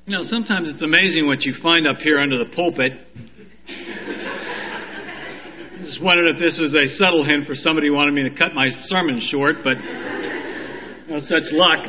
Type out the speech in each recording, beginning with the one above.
Sometimes it's amazing what you find up here under the pulpit. I just wondered if this was a subtle hint for somebody who wanted me to cut my sermon short, but no such luck.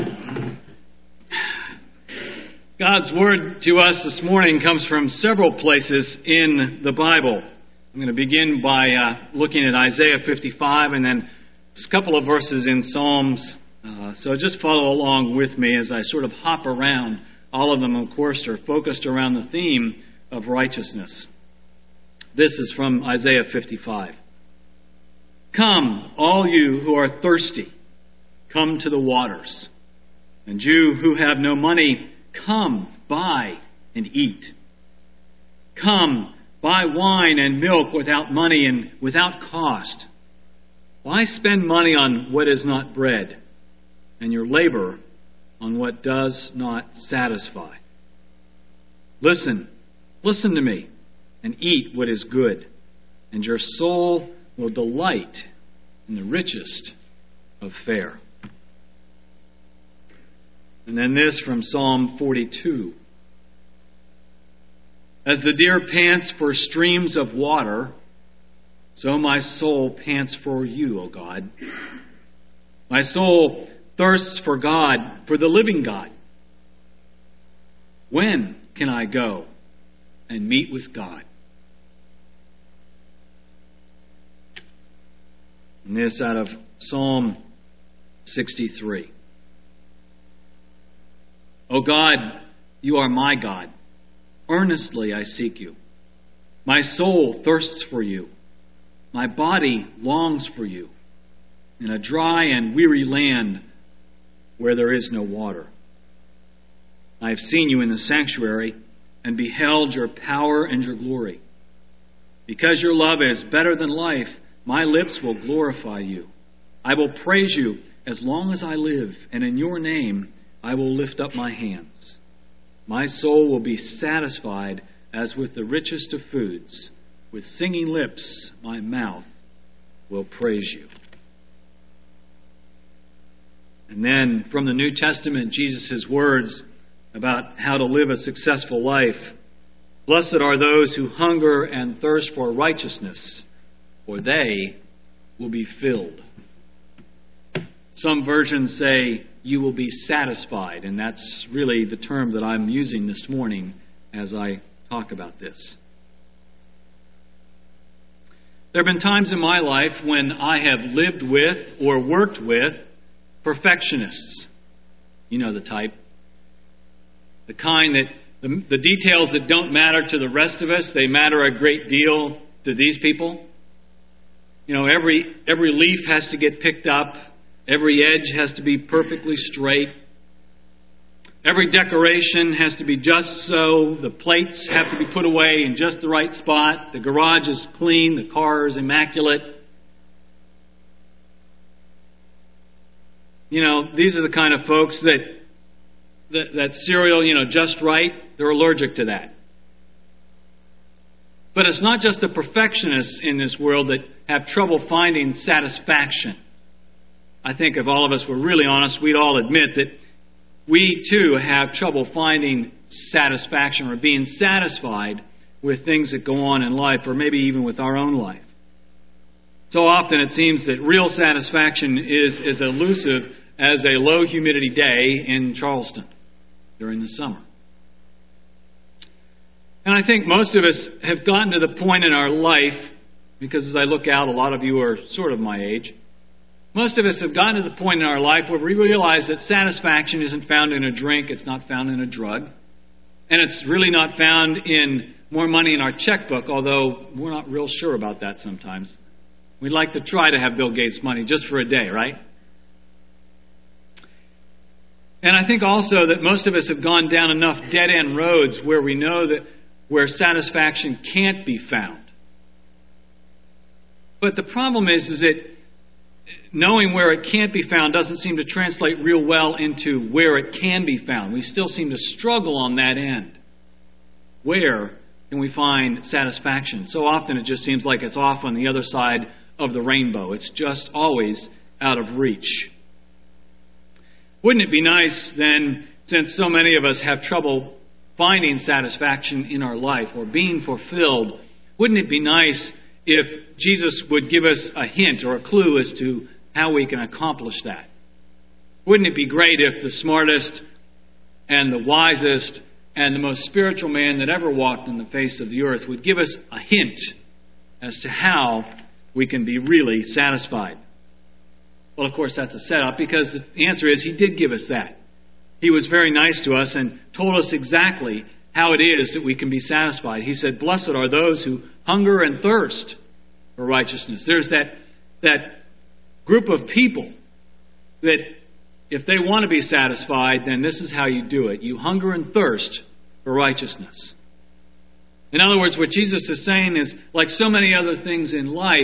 God's word to us this morning comes from several places in the Bible. I'm going to begin by looking at Isaiah 55 and then a couple of verses in Psalms. So just follow along with me as I sort of hop around. All of them, of course, are focused around the theme of righteousness. This is from Isaiah 55. Come, all you who are thirsty, come to the waters. And you who have no money, come, buy and eat. Come, buy wine and milk without money and without cost. Why spend money on what is not bread, and your labor on what does not satisfy? Listen to me, and eat what is good, and your soul will delight in the richest of fare. And then this from Psalm 42. As the deer pants for streams of water, so my soul pants for you, O God. My soul thirsts for God, for the living God. When can I go and meet with God? And this out of Psalm 63. O God, you are my God. Earnestly I seek you. My soul thirsts for you. My body longs for you in a dry and weary land where there is no water. I have seen you in the sanctuary and beheld your power and your glory. Because your love is better than life, my lips will glorify you. I will praise you as long as I live, and in your name I will lift up my hands. My soul will be satisfied as with the richest of foods. With singing lips, my mouth will praise you. And then from the New Testament, Jesus' words about how to live a successful life. Blessed are those who hunger and thirst for righteousness, for they will be filled. Some versions say, you will be satisfied, and that's really the term that I'm using this morning as I talk about this. There have been times in my life when I have lived with or worked with perfectionists. You know the type. The kind that the details that don't matter to the rest of us, they matter a great deal to these people. Every leaf has to get picked up. Every edge has to be perfectly straight. Every decoration has to be just so. The plates have to be put away in just the right spot. The garage is clean. The car is immaculate. These are the kind of folks that cereal, just right, they're allergic to that. But it's not just the perfectionists in this world that have trouble finding satisfaction. I think if all of us were really honest, we'd all admit that we too have trouble finding satisfaction or being satisfied with things that go on in life, or maybe even with our own life. So often it seems that real satisfaction is as elusive as a low humidity day in Charleston during the summer. And I think most of us have gotten to the point in our life, because as I look out, a lot of you are sort of my age. Most of us have gotten to the point in our life where we realize that satisfaction isn't found in a drink, it's not found in a drug, and it's really not found in more money in our checkbook, although we're not real sure about that sometimes. We'd like to try to have Bill Gates' money just for a day, right? And I think also that most of us have gone down enough dead-end roads where we know that where satisfaction can't be found. But the problem is that knowing where it can't be found doesn't seem to translate real well into where it can be found. We still seem to struggle on that end. Where can we find satisfaction? So often it just seems like it's off on the other side of the rainbow. It's just always out of reach. Wouldn't it be nice then, since so many of us have trouble finding satisfaction in our life or being fulfilled, wouldn't it be nice if Jesus would give us a hint or a clue as to how we can accomplish that? Wouldn't it be great if the smartest and the wisest and the most spiritual man that ever walked on the face of the earth would give us a hint as to how we can be really satisfied? Well, of course, that's a setup, because the answer is he did give us that. He was very nice to us and told us exactly how it is that we can be satisfied. He said, "Blessed are those who hunger and thirst for righteousness." There's that group of people that if they want to be satisfied, then this is how you do it. You hunger and thirst for righteousness. In other words, what Jesus is saying is, like so many other things in life,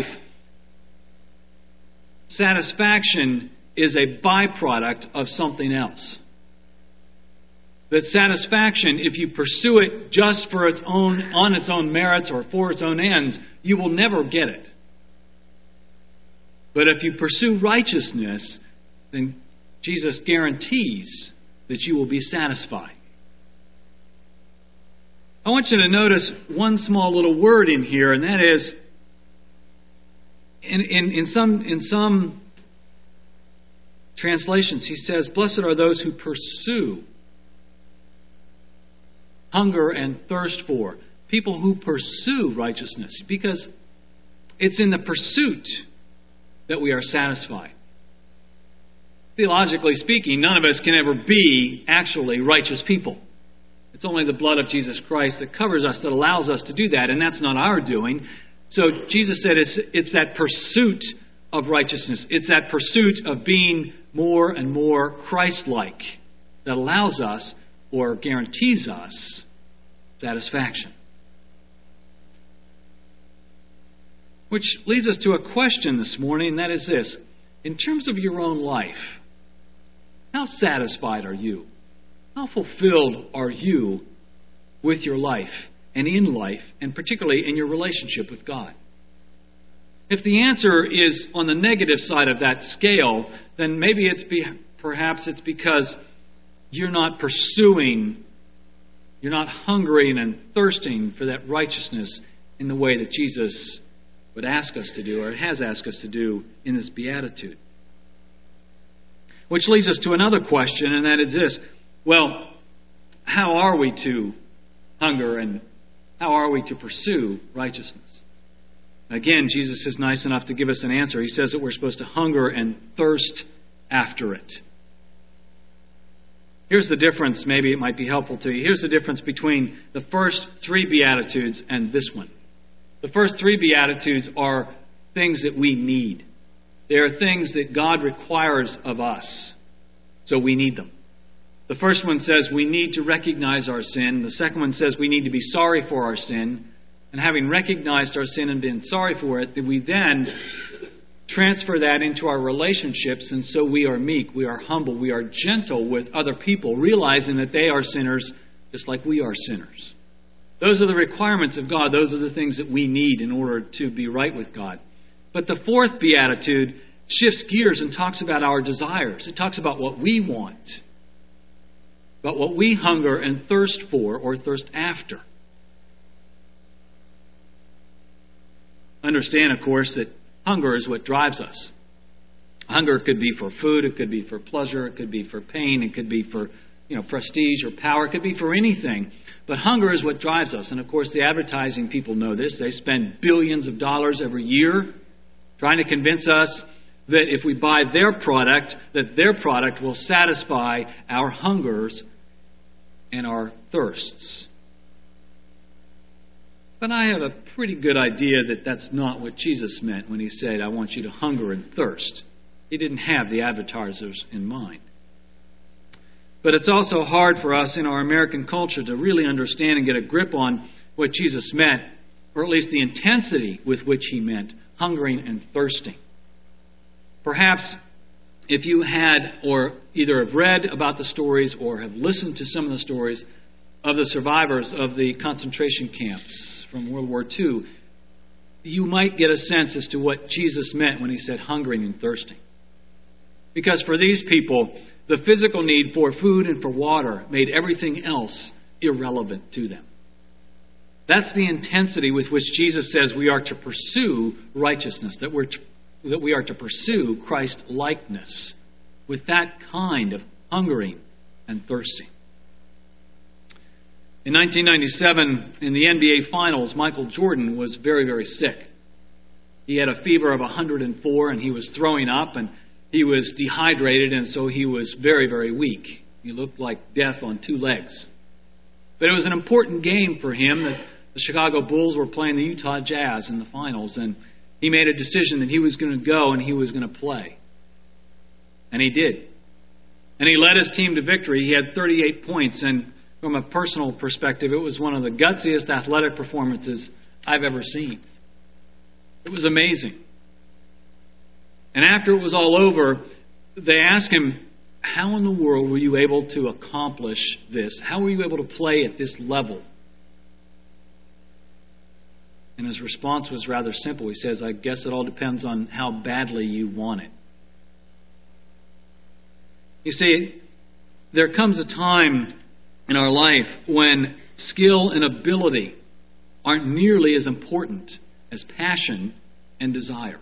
satisfaction is a byproduct of something else. That satisfaction, if you pursue it just for on its own merits or for its own ends, you will never get it. But if you pursue righteousness, then Jesus guarantees that you will be satisfied. I want you to notice one small little word in here, and that is, in some translations, he says, "Blessed are those who pursue, hunger and thirst for." People who pursue righteousness, because it's in the pursuit that we are satisfied. Theologically speaking, none of us can ever be actually righteous people. It's only the blood of Jesus Christ that covers us, that allows us to do that, and that's not our doing. So Jesus said it's that pursuit of righteousness. It's that pursuit of being more and more Christ-like that allows us, or guarantees us, satisfaction. Which leads us to a question this morning, and that is this. In terms of your own life, how satisfied are you? How fulfilled are you with your life and in life, and particularly in your relationship with God? If the answer is on the negative side of that scale, then maybe perhaps it's because you're not pursuing, you're not hungering and thirsting for that righteousness in the way that Jesus would ask us to do, or has asked us to do in this beatitude. Which leads us to another question, and that is this. Well, how are we to hunger and how are we to pursue righteousness? Again, Jesus is nice enough to give us an answer. He says that we're supposed to hunger and thirst after it. Here's the difference. Maybe it might be helpful to you. Here's the difference between the first three Beatitudes and this one. The first three Beatitudes are things that we need. They are things that God requires of us, so we need them. The first one says we need to recognize our sin. The second one says we need to be sorry for our sin. And having recognized our sin and been sorry for it, we then transfer that into our relationships, and so we are meek, we are humble, we are gentle with other people, realizing that they are sinners just like we are sinners. Those are the requirements of God. Those are the things that we need in order to be right with God. But the fourth Beatitude shifts gears and talks about our desires. It talks about what we want, about what we hunger and thirst for or thirst after. Understand, of course, that hunger is what drives us. Hunger could be for food, it could be for pleasure, it could be for pain, it could be for prestige or power, it could be for anything. But hunger is what drives us. And of course, the advertising people know this. They spend billions of dollars every year trying to convince us that if we buy their product, that their product will satisfy our hungers and our thirsts. But I have a pretty good idea that that's not what Jesus meant when he said, I want you to hunger and thirst. He didn't have the advertisers in mind. But it's also hard for us in our American culture to really understand and get a grip on what Jesus meant, or at least the intensity with which he meant hungering and thirsting. Perhaps if you had or either have read about the stories or have listened to some of the stories of the survivors of the concentration camps from World War II, you might get a sense as to what Jesus meant when he said hungering and thirsting. Because for these people, the physical need for food and for water made everything else irrelevant to them. That's the intensity with which Jesus says we are to pursue righteousness, that we are to pursue Christ-likeness with that kind of hungering and thirsting. In 1997, in the NBA Finals, Michael Jordan was very, very sick. He had a fever of 104, and he was throwing up, and he was dehydrated, and so he was very, very weak. He looked like death on two legs. But it was an important game for him that the Chicago Bulls were playing the Utah Jazz in the finals, and he made a decision that he was going to go and he was going to play. And he did. And he led his team to victory. He had 38 points, and from a personal perspective, it was one of the gutsiest athletic performances I've ever seen. It was amazing. And after it was all over, they asked him, how in the world were you able to accomplish this? How were you able to play at this level? And his response was rather simple. He says, I guess it all depends on how badly you want it. You see, there comes a time in our life when skill and ability aren't nearly as important as passion and desire.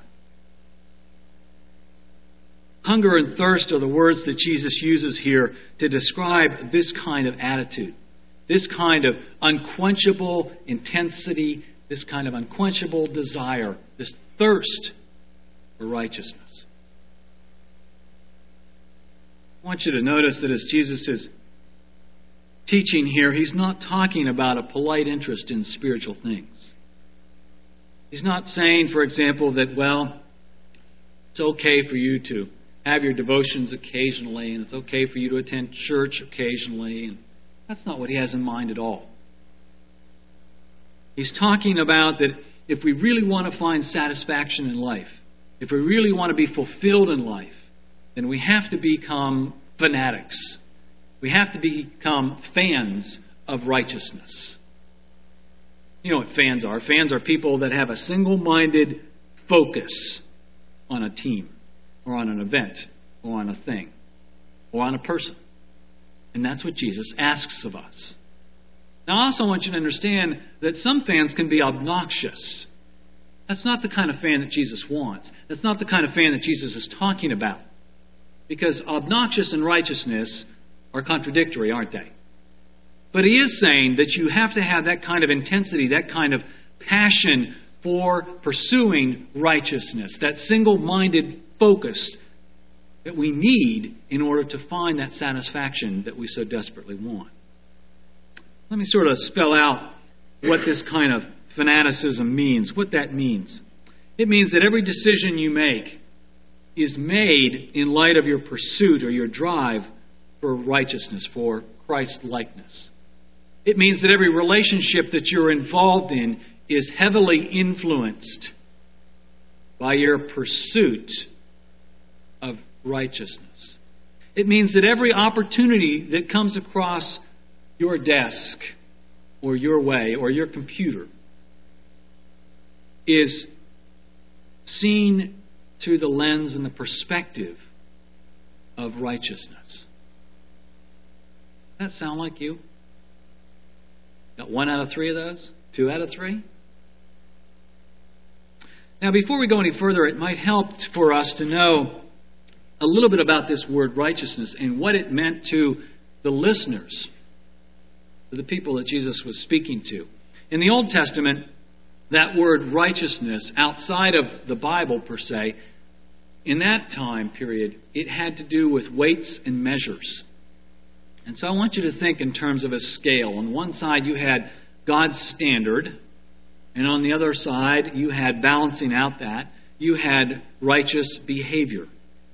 Hunger and thirst are the words that Jesus uses here to describe this kind of attitude, this kind of unquenchable intensity, this kind of unquenchable desire, this thirst for righteousness. I want you to notice that as Jesus is teaching here, he's not talking about a polite interest in spiritual things. He's not saying, for example, that, well, it's okay for you to have your devotions occasionally, and it's okay for you to attend church occasionally. And that's not what he has in mind at all. He's talking about that if we really want to find satisfaction in life, if we really want to be fulfilled in life, then we have to become fanatics. We have to become fans of righteousness. You know what fans are? Fans are people that have a single-minded focus on a team, or on an event, or on a thing, or on a person. And that's what Jesus asks of us. Now, I also want you to understand that some fans can be obnoxious. That's not the kind of fan that Jesus wants. That's not the kind of fan that Jesus is talking about. Because obnoxious and righteousness are contradictory, aren't they? But he is saying that you have to have that kind of intensity, that kind of passion for pursuing righteousness, that single-minded focus that we need in order to find that satisfaction that we so desperately want. Let me sort of spell out what this kind of fanaticism means, what that means. It means that every decision you make is made in light of your pursuit or your drive for righteousness, for Christ-likeness. It means that every relationship that you're involved in is heavily influenced by your pursuit of righteousness. It means that every opportunity that comes across your desk or your way or your computer is seen through the lens and the perspective of righteousness. Does that sound like you? Got 1 out of 3 of those? 2 out of 3? Now, before we go any further, it might help for us to know a little bit about this word righteousness and what it meant to the listeners, to the people that Jesus was speaking to. In the Old Testament, that word righteousness, outside of the Bible per se, in that time period, it had to do with weights and measures. And so I want you to think in terms of a scale. On one side, you had God's standard, and on the other side, you had balancing out that, you had righteous behavior.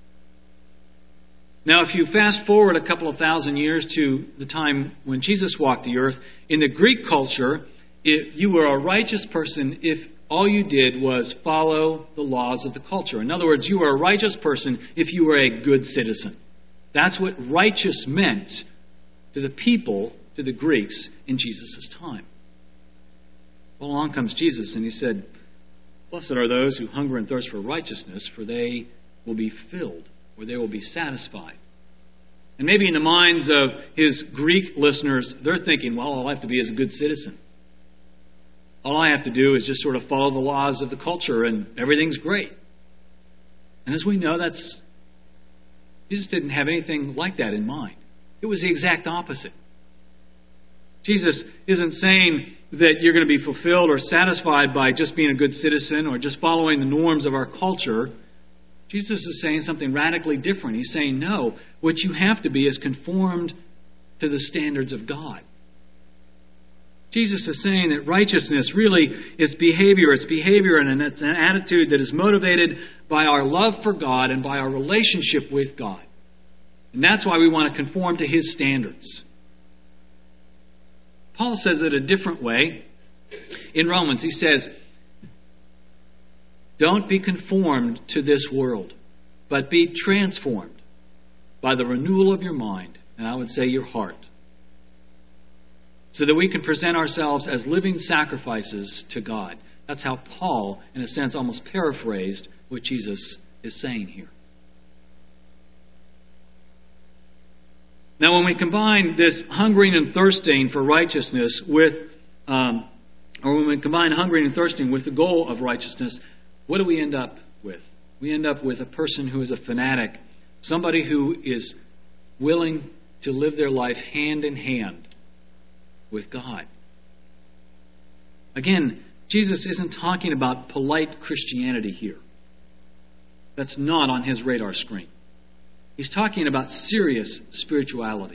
Now, if you fast forward a couple of thousand years to the time when Jesus walked the earth, in the Greek culture, if you were a righteous person if all you did was follow the laws of the culture. In other words, you were a righteous person if you were a good citizen. That's what righteous meant to the people, to the Greeks in Jesus' time. Well, along comes Jesus and he said, "Blessed are those who hunger and thirst for righteousness, for they will be filled, or they will be satisfied." And maybe in the minds of his Greek listeners, they're thinking, well, all I have to be is a good citizen. All I have to do is just sort of follow the laws of the culture and everything's great. And as we know, Jesus didn't have anything like that in mind. It was the exact opposite. Jesus isn't saying that you're going to be fulfilled or satisfied by just being a good citizen or just following the norms of our culture. Jesus is saying something radically different. He's saying, no, what you have to be is conformed to the standards of God. Jesus is saying that righteousness really is behavior. It's behavior and it's an attitude that is motivated by our love for God and by our relationship with God. And that's why we want to conform to His standards. Paul says it a different way. In Romans, he says, don't be conformed to this world, but be transformed by the renewal of your mind, and I would say your heart, so that we can present ourselves as living sacrifices to God. That's how Paul, in a sense, almost paraphrased what Jesus is saying here. Now, when we combine this hungering and thirsting for righteousness with, or when we combine hungering and thirsting with the goal of righteousness, what do we end up with? We end up with a person who is a fanatic, somebody who is willing to live their life hand in hand with God. Again, Jesus isn't talking about polite Christianity here. That's not on his radar screen. He's talking about serious spirituality.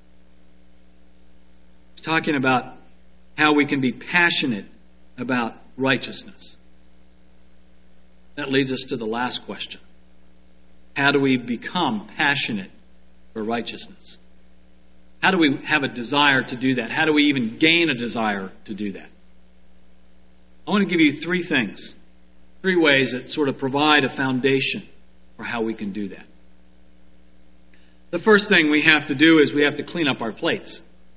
He's talking about how we can be passionate about righteousness. That leads us to the last question. How do we become passionate for righteousness? How do we have a desire to do that? How do we even gain a desire to do that? I want to give you three things, three ways that sort of provide a foundation for how we can do that. The first thing we have to do is we have to clean up our plates.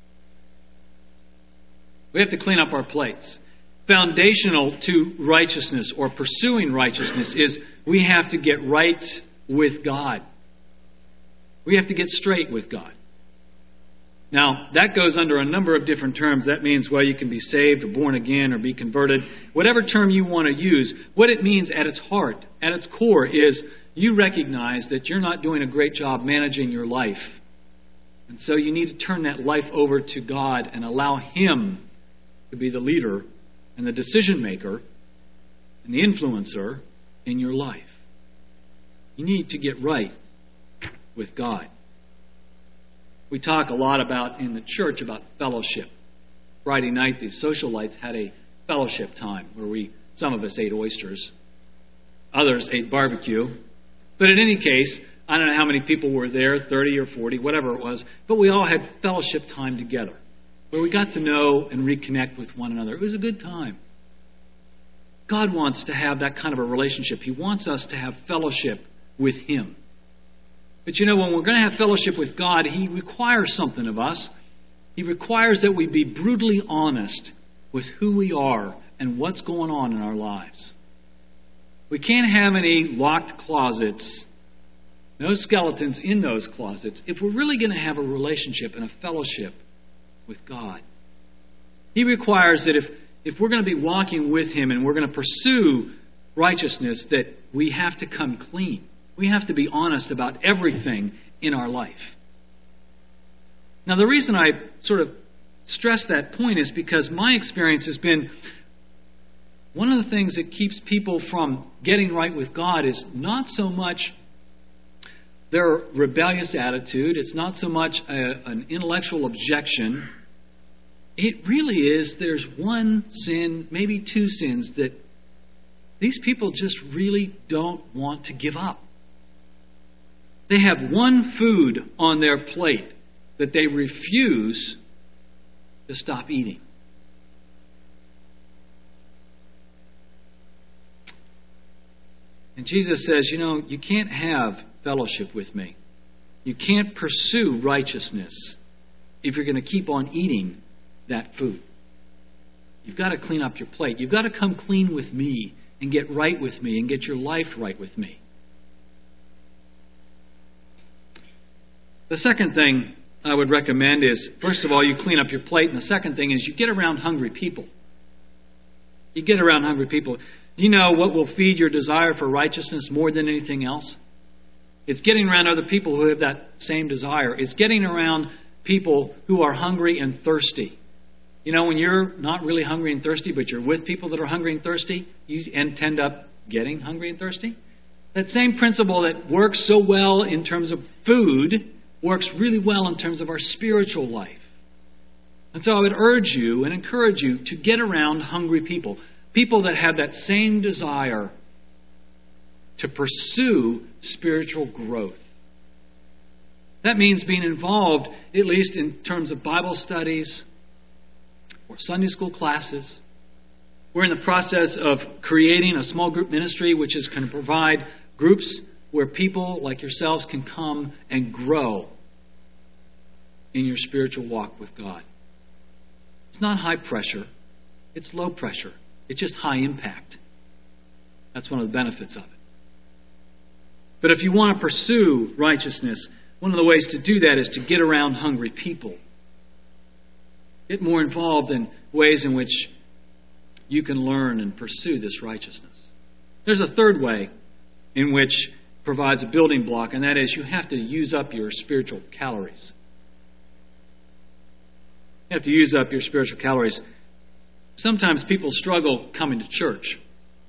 We have to clean up our plates. Foundational to righteousness or pursuing righteousness is we have to get right with God. We have to get straight with God. Now, that goes under a number of different terms. That means, well, you can be saved or born again or be converted. Whatever term you want to use, what it means at its heart, at its core, is you recognize that you're not doing a great job managing your life. And so you need to turn that life over to God and allow Him to be the leader and the decision maker and the influencer in your life. You need to get right with God. We talk a lot about in the church about fellowship. Friday night, the socialites had a fellowship time where some of us ate oysters, others ate barbecue. But in any case, I don't know how many people were there, 30 or 40, whatever it was, but we all had fellowship time together where we got to know and reconnect with one another. It was a good time. God wants to have that kind of a relationship. He wants us to have fellowship with Him. But you know, when we're going to have fellowship with God, He requires something of us. He requires that we be brutally honest with who we are and what's going on in our lives. We can't have any locked closets, no skeletons in those closets, if we're really going to have a relationship and a fellowship with God. He requires that if we're going to be walking with Him and we're going to pursue righteousness, that we have to come clean. We have to be honest about everything in our life. Now, the reason I sort of stress that point is because my experience has been one of the things that keeps people from getting right with God is not so much their rebellious attitude. It's not so much an intellectual objection. It really is there's one sin, maybe two sins, that these people just really don't want to give up. They have one food on their plate that they refuse to stop eating. And Jesus says, you know, you can't have fellowship with me. You can't pursue righteousness if you're going to keep on eating that food. You've got to clean up your plate. You've got to come clean with me and get right with me and get your life right with me. The second thing I would recommend is, first of all, you clean up your plate. And the second thing is you get around hungry people. You get around hungry people. Do you know what will feed your desire for righteousness more than anything else? It's getting around other people who have that same desire. It's getting around people who are hungry and thirsty. You know, when you're not really hungry and thirsty, but you're with people that are hungry and thirsty, you end up getting hungry and thirsty. That same principle that works so well in terms of food works really well in terms of our spiritual life. And so I would urge you and encourage you to get around hungry people. People that have that same desire to pursue spiritual growth. That means being involved, at least in terms of Bible studies or Sunday school classes. We're in the process of creating a small group ministry which is going to provide groups where people like yourselves can come and grow in your spiritual walk with God. It's not high pressure. It's low pressure. It's just high impact. That's one of the benefits of it. But if you want to pursue righteousness, one of the ways to do that is to get around hungry people. Get more involved in ways in which you can learn and pursue this righteousness. There's a third way in which provides a building block, and that is you have to use up your spiritual calories. You have to use up your spiritual calories. Sometimes people struggle coming to church.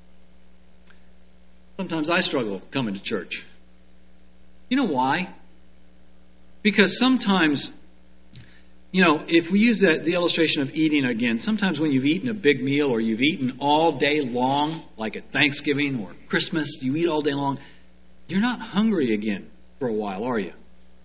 Sometimes I struggle coming to church. You know why? Because sometimes, if we use the illustration of eating again, sometimes when you've eaten a big meal or you've eaten all day long, like at Thanksgiving or Christmas, you eat all day long, you're not hungry again for a while, are you?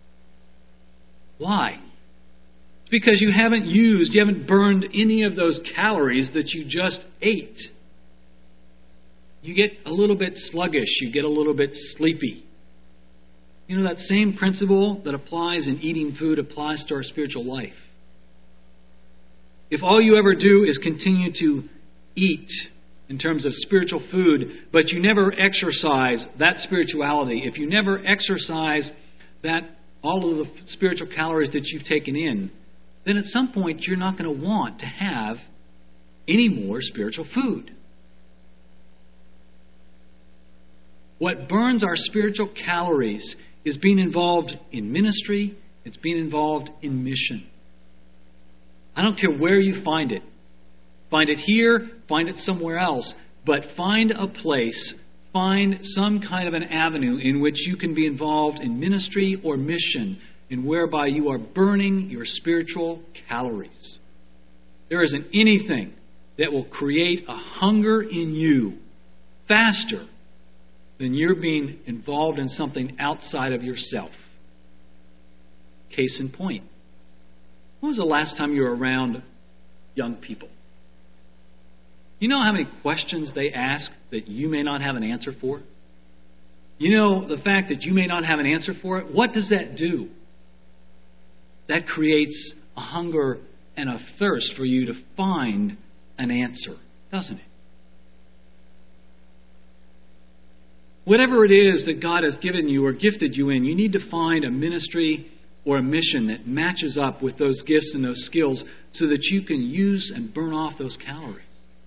Why? It's because you haven't burned any of those calories that you just ate. You get a little bit sluggish. You get a little bit sleepy. You know, that same principle that applies in eating food applies to our spiritual life. If all you ever do is continue to eat in terms of spiritual food, but you never exercise that spirituality, if you never exercise all of the spiritual calories that you've taken in, then at some point you're not going to want to have any more spiritual food. What burns our spiritual calories is being involved in ministry. It's being involved in mission. I don't care where you find it. Find it here, find it somewhere else, but find a place, find some kind of an avenue in which you can be involved in ministry or mission, and whereby you are burning your spiritual calories. There isn't anything that will create a hunger in you faster than you're being involved in something outside of yourself. Case in point. When was the last time you were around young people? You know how many questions they ask that you may not have an answer for? You know the fact that you may not have an answer for it? What does that do? That creates a hunger and a thirst for you to find an answer, doesn't it? Whatever it is that God has given you or gifted you in, you need to find a ministry or a mission that matches up with those gifts and those skills so that you can use and burn off those calories.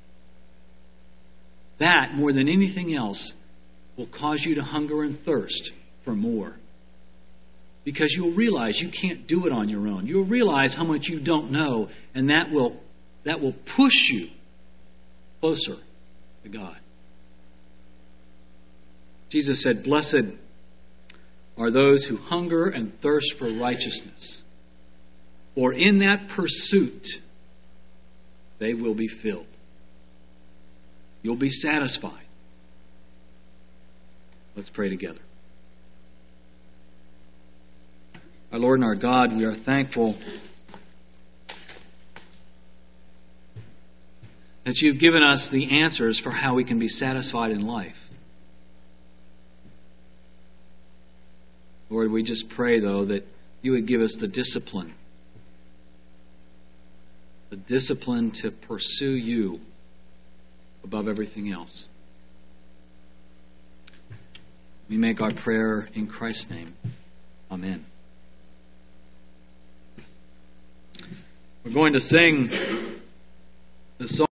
That, more than anything else, will cause you to hunger and thirst for more. Because you'll realize you can't do it on your own. You'll realize how much you don't know, and that will push you closer to God. Jesus said, "Blessed are those who hunger and thirst for righteousness, for in that pursuit they will be filled." You'll be satisfied. Let's pray together. Our Lord and our God, we are thankful that you've given us the answers for how we can be satisfied in life. Lord, we just pray, though, that you would give us the discipline to pursue you above everything else. We make our prayer in Christ's name. Amen. We're going to sing the song.